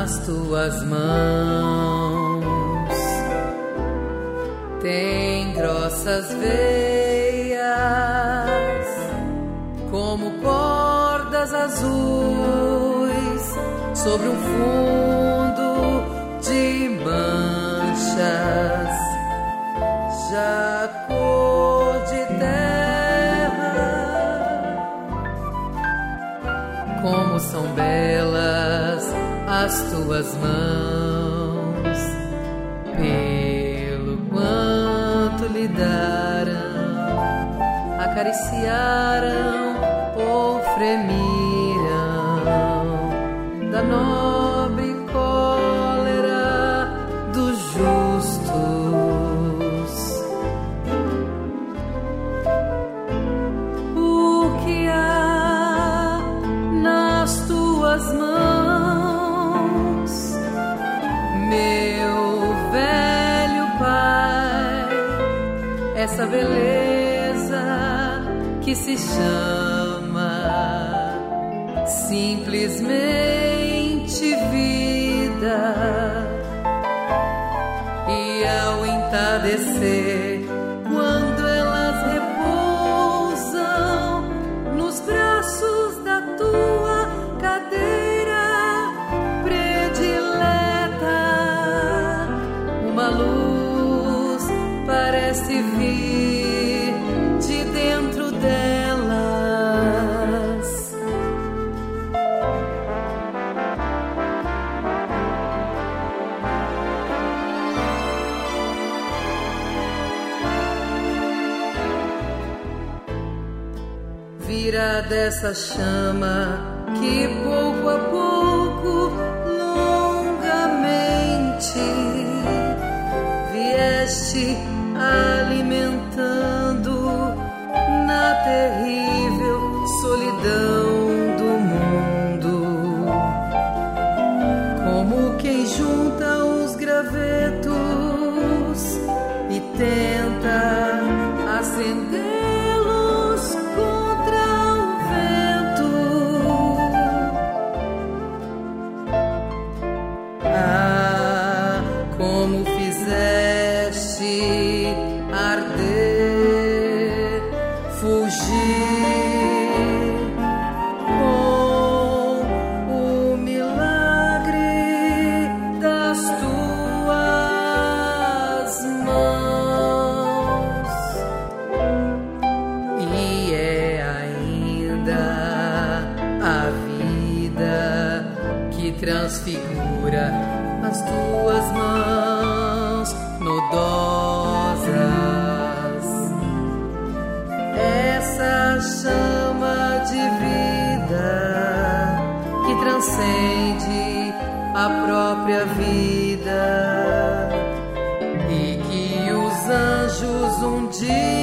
As tuas mãos têm grossas veias, como cordas azuis sobre um fundo de manchas, já cor de terra. Como são belas as tuas mãos, pelo quanto lhe deram, acariciaram ou fremiram da nobre cólera dos justos. O que há nas tuas mãos, meu velho pai, essa beleza que se chama simplesmente vida. E ao entardecer, quando elas repousam nos braços da tua cadeira predileta, uma luz parece vir de dentro delas. Vira dessa chama que pouco a pouco, longamente, vieste alimentando na terrível solidão do mundo, como quem junta os gravetos e tenta acendê-los contra o vento. Ah, como fizeste arder, fugir com o milagre das tuas mãos. E é ainda a vida que transfigura as tuas mãos nodosas, essa chama de vida que transcende a própria vida e que os anjos um dia